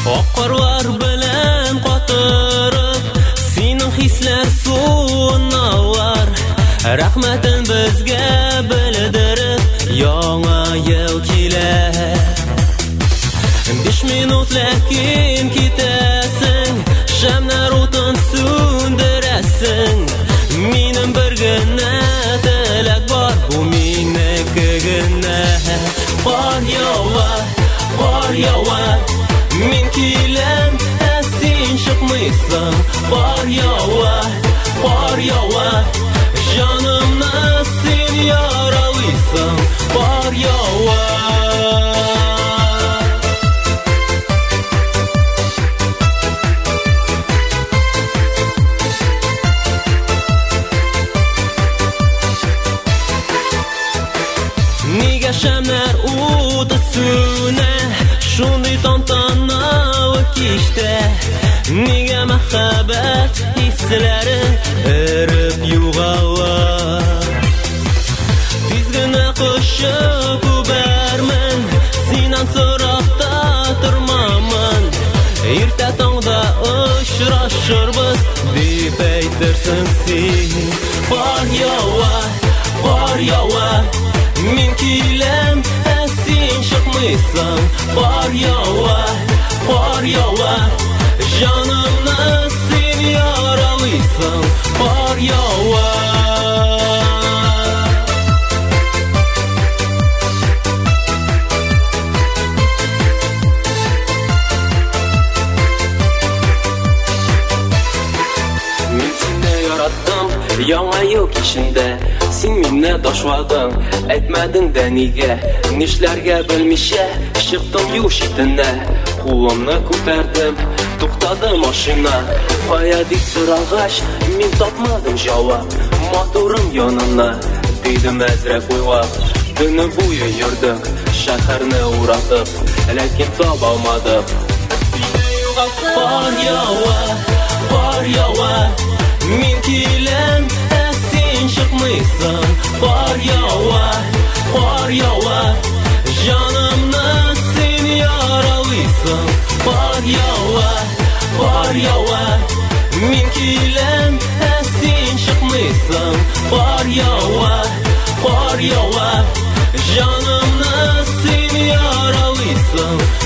Oqqarlar bilan qotirib, sening hislar suvuna var. Rahmatin bizga bildirib, yangi yil kelar. 5 minutlar keyin ketasan, shamlar o'tin sundirasan. Mening birgina tilak bor, bu menikigina. Qor yog'ar, men kelam, sen chiqmaysan. Qor yog'ar, jonimni sen yaralaysan. Qor yog'ar. Nega shamlar o'ti suna, shunday tantana va kishda. Nega muhabbat hislari erib yo'g'alar. Tizgina qo'shib ubarman, senan so'roqda turmaman. Erta tongda uchrashirmiz deb aytirsan sen. Qor yog'ar, men kelam, sen chiqmaysan. Qor yog'ar, jonimni sen yaralaysan. Qor yog'ar. Men seni yaratdim, yangi yil kechida. Sen meni doshvading, aytmading da nega. Nishlarga bilmisha, chiqdim yo'shitini. Qo'limni ko'tardim, to'xtadi mashina. Qo'yadik so'rag'ash, men topmadim javob. Motorim yonimda, dedim azrak o'ylab. Tuni bo'yi yurdim, shaharni o'ratib, lekin topolmadim. Qor yog'ar, men kelam, sen chiqmaysan. Qor yog'ar, jonimni sen yaralaysan. Qor yog'ar, men kelam, sen chiqmaysan. Qor yog'ar, jonimni sen yaralaysan.